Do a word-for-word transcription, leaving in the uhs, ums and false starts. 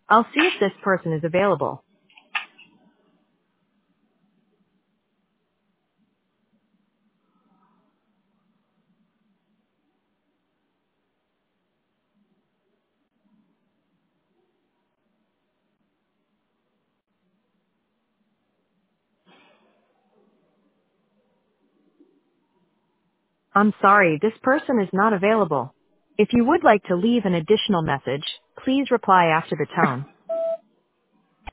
I'll see if this person is available. I'm sorry, this person is not available. If you would like to leave an additional message, please reply after the tone.